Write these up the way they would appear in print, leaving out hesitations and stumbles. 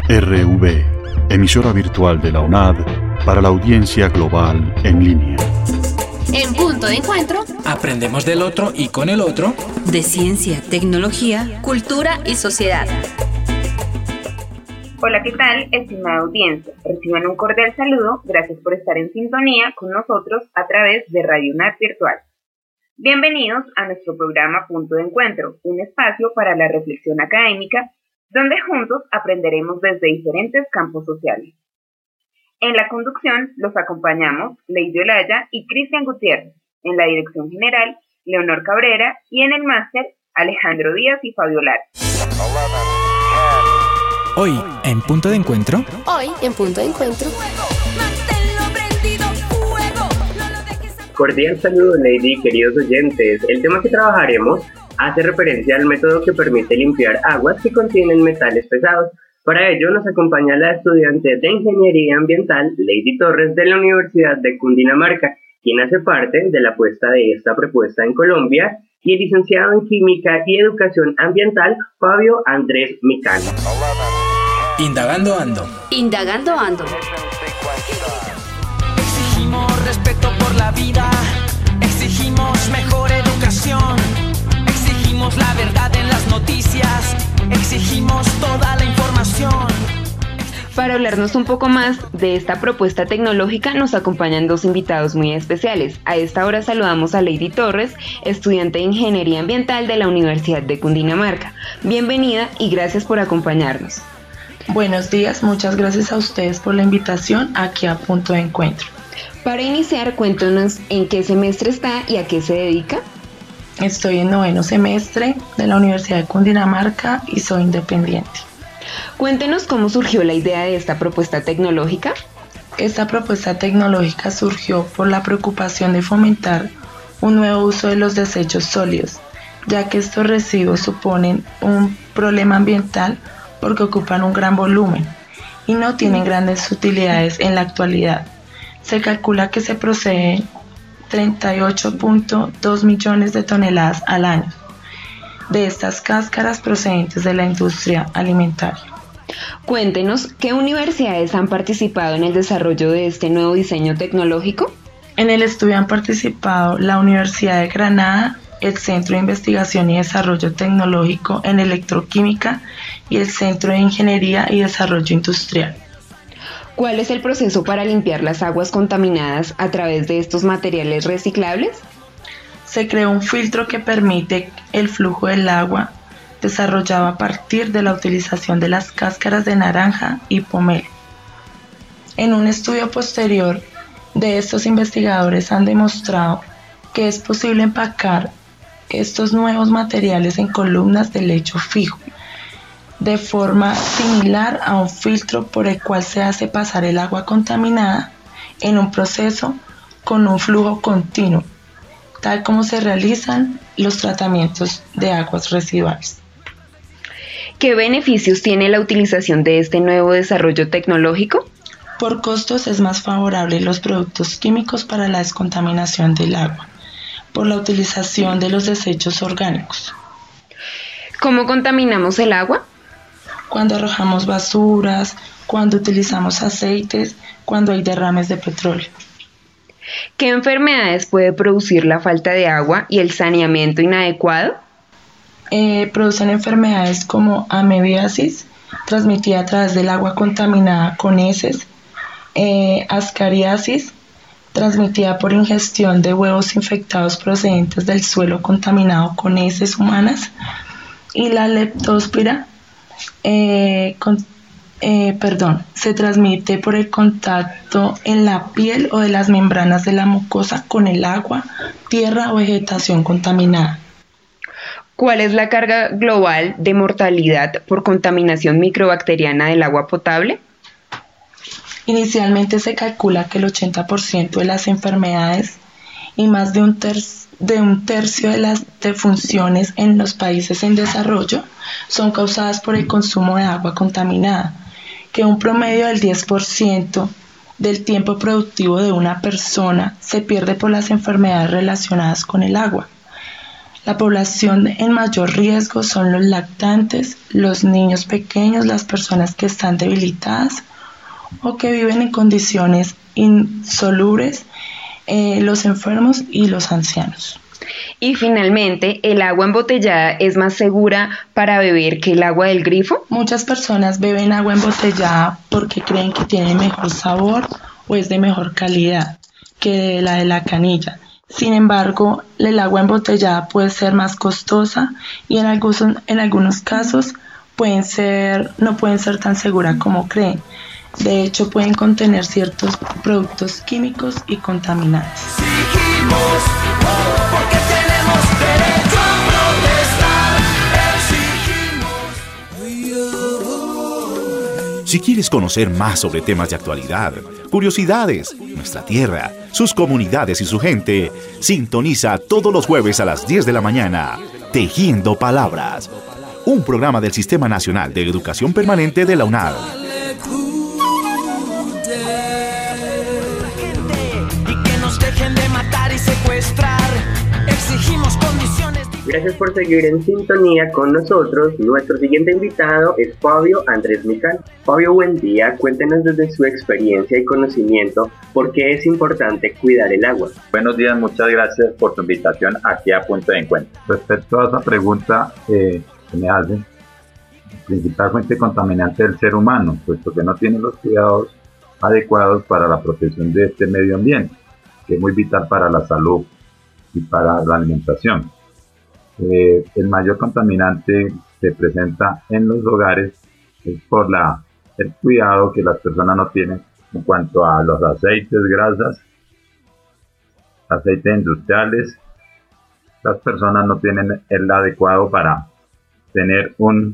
RV, emisora virtual de la UNAD para la audiencia global en línea. En Punto de Encuentro, aprendemos del otro y con el otro, de ciencia, tecnología, cultura y sociedad. Hola, ¿qué tal, estimada audiencia? Reciban un cordial saludo, gracias por estar en sintonía con nosotros a través de Radio UNAD Virtual. Bienvenidos a nuestro programa Punto de Encuentro, un espacio para la reflexión académica, donde juntos aprenderemos desde diferentes campos sociales. En la conducción los acompañamos Lady Olaya y Cristian Gutiérrez, en la dirección general Leonor Cabrera y en el máster Alejandro Díaz y Fabio Lara. Hoy en Punto de Encuentro. Cordial saludo, Lady y queridos oyentes. El tema que trabajaremos hace referencia al método que permite limpiar aguas que contienen metales pesados. Para ello nos acompaña la estudiante de Ingeniería Ambiental, Lady Torres, de la Universidad de Cundinamarca, quien hace parte de la puesta de esta propuesta en Colombia, y el licenciado en Química y Educación Ambiental, Fabio Andrés Micano. Indagando ando. Exigimos respeto por la vida, exigimos mejor educación, exigimos la verdad en las noticias, exigimos toda la información. Para hablarnos un poco más de esta propuesta tecnológica nos acompañan dos invitados muy especiales. A esta hora saludamos a Lady Torres, estudiante de Ingeniería Ambiental de la Universidad de Cundinamarca. Bienvenida y gracias por acompañarnos. Buenos días, muchas gracias a ustedes por la invitación aquí a Punto de Encuentro. Para iniciar, cuéntanos en qué semestre está y a qué se dedica. Estoy en 9º semestre de la Universidad de Cundinamarca y soy independiente. Cuéntenos cómo surgió la idea de esta propuesta tecnológica. Esta propuesta tecnológica surgió por la preocupación de fomentar un nuevo uso de los desechos sólidos, ya que estos residuos suponen un problema ambiental porque ocupan un gran volumen y no tienen grandes utilidades en la actualidad. Se calcula que se proceden 38.2 millones de toneladas al año de estas cáscaras procedentes de la industria alimentaria. Cuéntenos, ¿qué universidades han participado en el desarrollo de este nuevo diseño tecnológico? En el estudio han participado la Universidad de Granada, el Centro de Investigación y Desarrollo Tecnológico en Electroquímica y el Centro de Ingeniería y Desarrollo Industrial. ¿Cuál es el proceso para limpiar las aguas contaminadas a través de estos materiales reciclables? Se creó un filtro que permite el flujo del agua, desarrollado a partir de la utilización de las cáscaras de naranja y pomelo. En un estudio posterior de estos investigadores han demostrado que es posible empacar estos nuevos materiales en columnas de lecho fijo, de forma similar a un filtro por el cual se hace pasar el agua contaminada en un proceso con un flujo continuo, tal como se realizan los tratamientos de aguas residuales. ¿Qué beneficios tiene la utilización de este nuevo desarrollo tecnológico? Por costos es más favorable los productos químicos para la descontaminación del agua, por la utilización de los desechos orgánicos. ¿Cómo contaminamos el agua? Cuando arrojamos basuras, cuando utilizamos aceites, cuando hay derrames de petróleo. ¿Qué enfermedades puede producir la falta de agua y el saneamiento inadecuado? Producen enfermedades como amebiasis, transmitida a través del agua contaminada con heces, ascariasis, transmitida por ingestión de huevos infectados procedentes del suelo contaminado con heces humanas, y la leptospira se transmite por el contacto en la piel o de las membranas de la mucosa con el agua, tierra o vegetación contaminada. ¿Cuál es la carga global de mortalidad por contaminación microbacteriana del agua potable? Inicialmente se calcula que el 80% de las enfermedades y más de un tercio de las defunciones en los países en desarrollo son causadas por el consumo de agua contaminada, que un promedio del 10% del tiempo productivo de una persona se pierde por las enfermedades relacionadas con el agua. La población en mayor riesgo son los lactantes, los niños pequeños, las personas que están debilitadas o que viven en condiciones insalubres, los enfermos y los ancianos. Y finalmente, ¿el agua embotellada es más segura para beber que el agua del grifo? Muchas personas beben agua embotellada porque creen que tiene mejor sabor o es de mejor calidad que la de la canilla. Sin embargo, el agua embotellada puede ser más costosa y en algunos casos no pueden ser tan segura como creen. De hecho, pueden contener ciertos productos químicos y contaminantes. Exigimos, porque tenemos derecho a protestar. Si quieres conocer más sobre temas de actualidad, curiosidades, nuestra tierra, sus comunidades y su gente, sintoniza todos los jueves a las 10 de la mañana, Tejiendo Palabras, un programa del Sistema Nacional de Educación Permanente de la UNAD. Gracias por seguir en sintonía con nosotros. Nuestro siguiente invitado es Fabio Andrés Mical. Fabio, buen día. Cuéntenos desde su experiencia y conocimiento por qué es importante cuidar el agua. Buenos días, muchas gracias por tu invitación aquí a Punto de Encuentro. Respecto a esa pregunta que me hacen, la principal fuente contaminante del ser humano, puesto que no tiene los cuidados adecuados para la protección de este medio ambiente, que es muy vital para la salud y para la alimentación. El mayor contaminante se presenta en los hogares es por el cuidado que las personas no tienen en cuanto a los aceites, grasas, aceites industriales. Las personas no tienen el adecuado para tener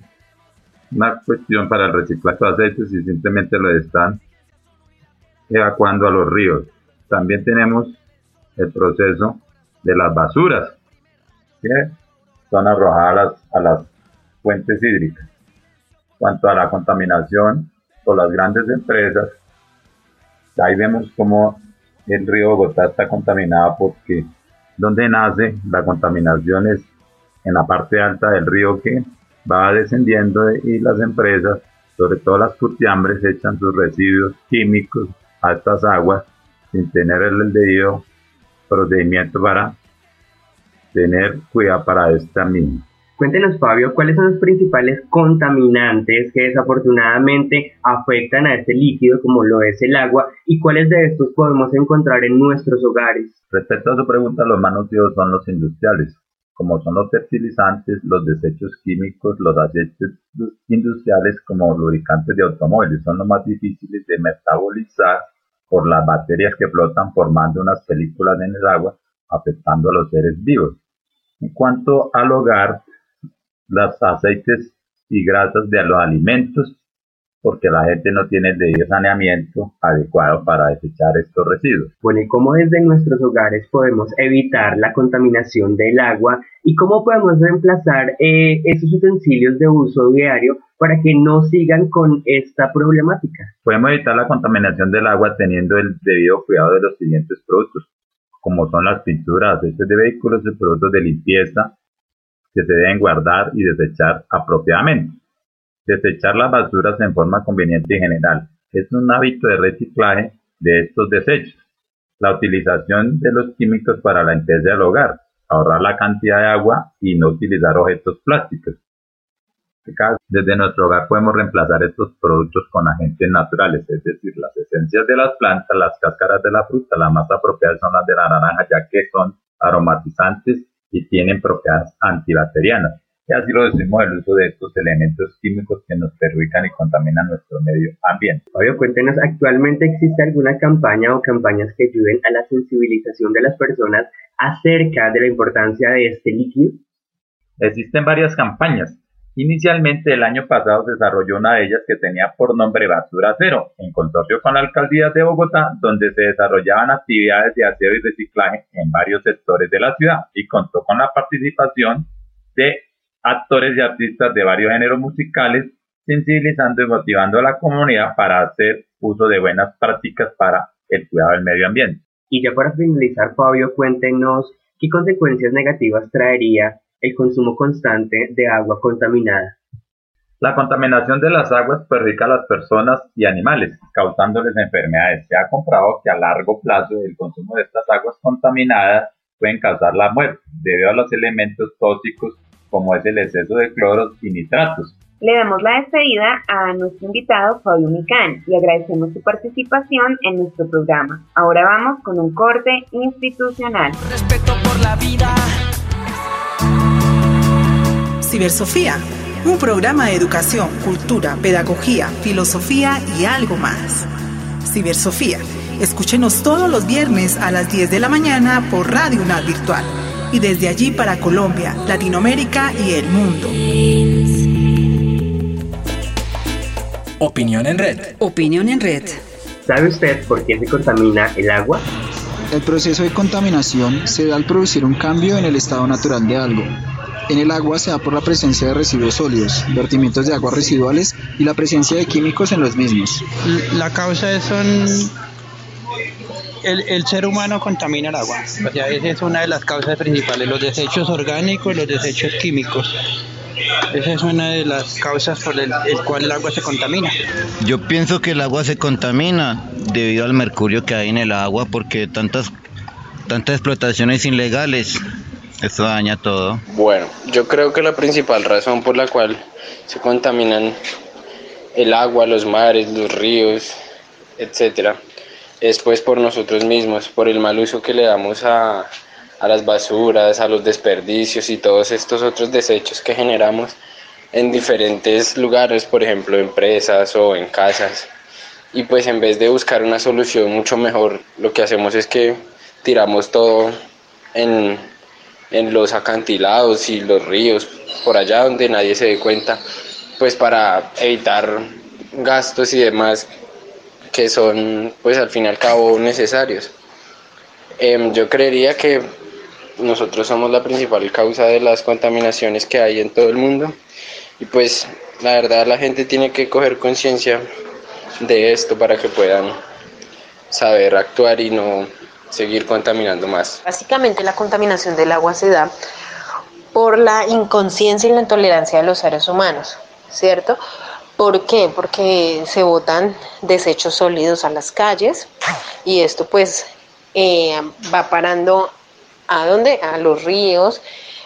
una cuestión para el reciclaje de aceites y simplemente lo están evacuando a los ríos. También tenemos el proceso de las basuras, que son arrojadas a las fuentes hídricas. En cuanto a la contaminación por las grandes empresas, ahí vemos cómo el río Bogotá está contaminado porque donde nace la contaminación es en la parte alta del río que va descendiendo y las empresas, sobre todo las curtiambres, echan sus residuos químicos a estas aguas sin tener el debido procedimiento para tener cuidado para esta misma. Cuéntenos, Fabio, ¿cuáles son los principales contaminantes que desafortunadamente afectan a este líquido como lo es el agua y cuáles de estos podemos encontrar en nuestros hogares? Respecto a su pregunta, los más nocivos son los industriales, como son los fertilizantes, los desechos químicos, los aceites industriales como lubricantes de automóviles, son los más difíciles de metabolizar por las bacterias que flotan formando unas películas en el agua, afectando a los seres vivos. En cuanto al hogar, los aceites y grasas de los alimentos, porque la gente no tiene el debido saneamiento adecuado para desechar estos residuos. Bueno, ¿y cómo desde nuestros hogares podemos evitar la contaminación del agua y cómo podemos reemplazar esos utensilios de uso diario para que no sigan con esta problemática? Podemos evitar la contaminación del agua teniendo el debido cuidado de los siguientes productos, como son las pinturas, aceites de vehículos y productos de limpieza que se deben guardar y desechar apropiadamente. Desechar las basuras en forma conveniente y general. Es un hábito de reciclaje de estos desechos. La utilización de los químicos para la limpieza del hogar. Ahorrar la cantidad de agua y no utilizar objetos plásticos. Desde nuestro hogar podemos reemplazar estos productos con agentes naturales, es decir, las esencias de las plantas, las cáscaras de la fruta. Las más apropiadas son las de la naranja, ya que son aromatizantes y tienen propiedades antibacterianas. Y así lo decimos el uso de estos elementos químicos que nos perjudican y contaminan nuestro medio ambiente. Fabio, cuéntenos, ¿actualmente existe alguna campaña o campañas que ayuden a la sensibilización de las personas acerca de la importancia de este líquido? Existen varias campañas. Inicialmente el año pasado se desarrolló una de ellas que tenía por nombre Basura Cero, en consorcio con la Alcaldía de Bogotá, donde se desarrollaban actividades de aseo y reciclaje en varios sectores de la ciudad y contó con la participación de actores y artistas de varios géneros musicales, sensibilizando y motivando a la comunidad para hacer uso de buenas prácticas para el cuidado del medio ambiente. Y ya para finalizar, Fabio, cuéntenos qué consecuencias negativas traería el consumo constante de agua contaminada? La contaminación de las aguas perjudica a las personas y animales, causándoles enfermedades. Se ha comprobado que a largo plazo el consumo de estas aguas contaminadas pueden causar la muerte debido a los elementos tóxicos como es el exceso de cloros y nitratos. Le damos la despedida a nuestro invitado Fabio Micán y agradecemos su participación en nuestro programa. Ahora vamos con un corte institucional. Respeto por la vida. Cibersofía, un programa de educación, cultura, pedagogía, filosofía y algo más. Cibersofía, escúchenos todos los viernes a las 10 de la mañana por Radio UNAD Virtual y desde allí para Colombia, Latinoamérica y el mundo. Opinión en red. Opinión en red. ¿Sabe usted por qué se contamina el agua? El proceso de contaminación se da al producir un cambio en el estado natural de algo. En el agua se da por la presencia de residuos sólidos, vertimientos de aguas residuales y la presencia de químicos en los mismos. La causa son... El ser humano contamina el agua. O sea, esa es una de las causas principales, los desechos orgánicos y los desechos químicos. Esa es una de las causas por el cual el agua se contamina. Yo pienso que el agua se contamina debido al mercurio que hay en el agua, porque tantas explotaciones ilegales, esto daña todo. Bueno, yo creo que la principal razón por la cual se contaminan el agua, los mares, los ríos, etcétera, es pues por nosotros mismos, por el mal uso que le damos a las basuras, a los desperdicios y todos estos otros desechos que generamos en diferentes lugares, por ejemplo empresas o en casas. Y pues en vez de buscar una solución mucho mejor, lo que hacemos es que tiramos todo en los acantilados y los ríos, por allá donde nadie se dé cuenta, pues para evitar gastos y demás que son pues al fin y al cabo necesarios. Yo creería que nosotros somos la principal causa de las contaminaciones que hay en todo el mundo y pues la verdad la gente tiene que coger conciencia de esto para que puedan saber actuar y no seguir contaminando más. Básicamente la contaminación del agua se da por la inconsciencia y la intolerancia de los seres humanos, ¿cierto? ¿Por qué? Porque se botan desechos sólidos a las calles y esto pues va parando ¿a dónde? A los ríos,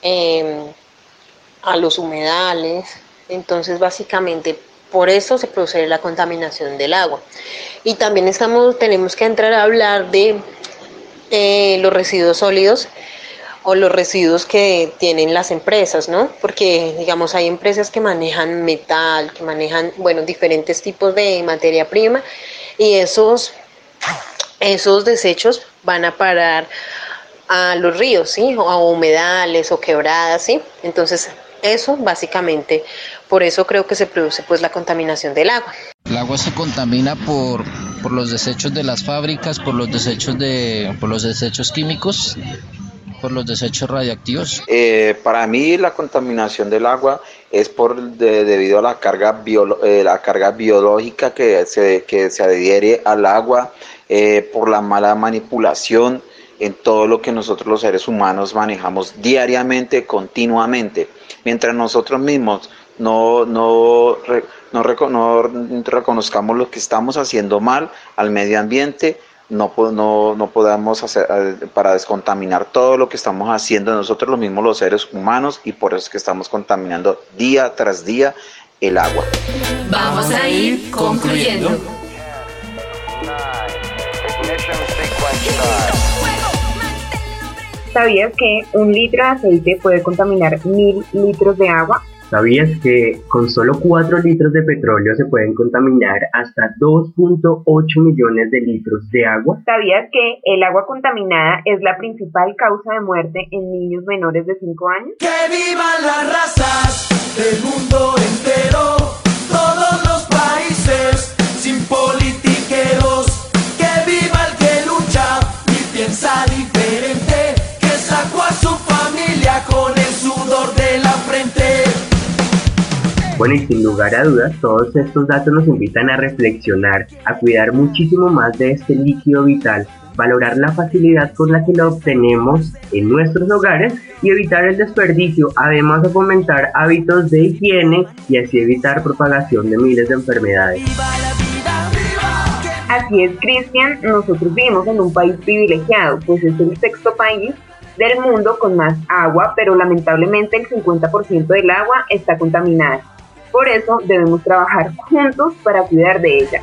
a los humedales. Entonces básicamente por eso se produce la contaminación del agua. Y también tenemos que entrar a hablar de los residuos sólidos o los residuos que tienen las empresas, ¿no? Porque digamos hay empresas que manejan metal, que manejan diferentes tipos de materia prima y esos desechos van a parar a los ríos, ¿sí? O a humedales o quebradas, ¿sí? Entonces eso básicamente, por eso creo que se produce pues la contaminación del agua. El agua se contamina por los desechos de las fábricas, por los desechos químicos, por los desechos radiactivos. Para mí la contaminación del agua es debido a la carga biológica que se adhiere al agua, por la mala manipulación en todo lo que nosotros los seres humanos manejamos diariamente, continuamente. Mientras nosotros mismos no reconozcamos lo que estamos haciendo mal al medio ambiente, no podamos hacer para descontaminar todo lo que estamos haciendo nosotros los mismos los seres humanos, y por eso es que estamos contaminando día tras día el agua. Vamos a ir concluyendo. ¿Sabías que 1 litro de aceite puede contaminar 1000 litros de agua? ¿Sabías que con solo 4 litros de petróleo se pueden contaminar hasta 2.8 millones de litros de agua? ¿Sabías que el agua contaminada es la principal causa de muerte en niños menores de 5 años? ¡Que vivan las razas del mundo entero! Todos los países, sin politiqueros. ¡Que viva el que lucha y piensa diferente! ¡Que sacó a su familia con el sudor de la frente! Bueno, y sin lugar a dudas, todos estos datos nos invitan a reflexionar, a cuidar muchísimo más de este líquido vital valorar la facilidad con la que la obtenemos en nuestros hogares y evitar el desperdicio, además de fomentar hábitos de higiene y así evitar propagación de miles de enfermedades. Así es, Cristian, nosotros vivimos en un país privilegiado, pues es el sexto país del mundo con más agua, pero lamentablemente el 50% del agua está contaminada. Por eso debemos trabajar juntos para cuidar de ella.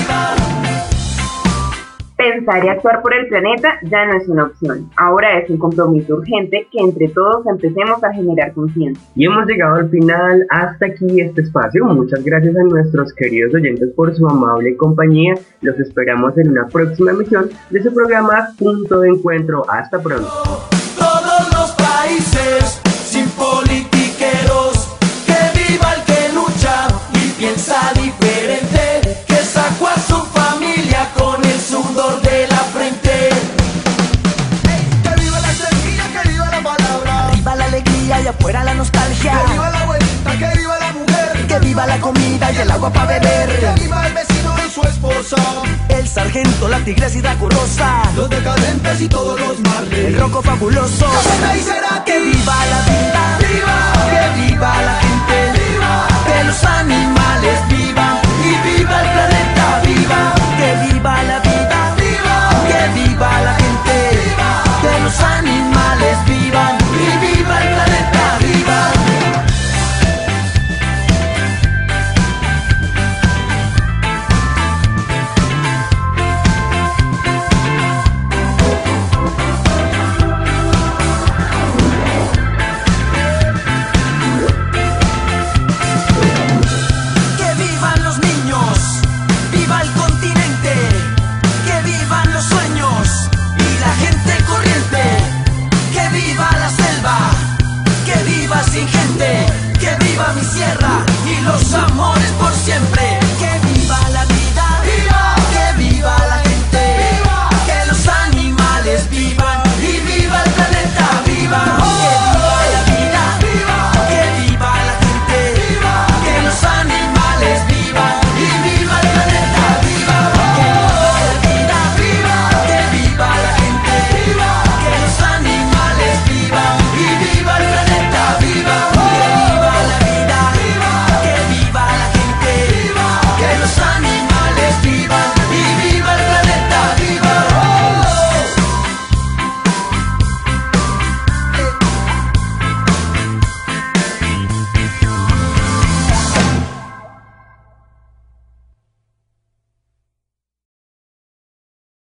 Pensar y actuar por el planeta ya no es una opción, ahora es un compromiso urgente que entre todos empecemos a generar conciencia. Y hemos llegado al final, hasta aquí este espacio. Muchas gracias a nuestros queridos oyentes por su amable compañía. Los esperamos en una próxima emisión de su programa Punto de Encuentro. Hasta pronto. Todos los países sin politiqueros, que viva el que lucha y piensa diferente, que sacó a su familia con el sudor de la frente. Que viva la energía, que viva la palabra, viva la alegría y afuera la nostalgia, que viva la abuelita, que viva la mujer, que viva la comida y el agua para beber, que viva el vecino y su esposa, el sargento, la tigresa y Draculosa, los decadentes y todos los males, el roco fabuloso. Y será que viva la vida, viva, que viva la gente, viva, que los animales vivan y viva el planeta, viva, que viva la vida, viva, que viva la gente, viva, que los animales vivan y viva el planeta, viva. Sin gente, que viva mi sierra y los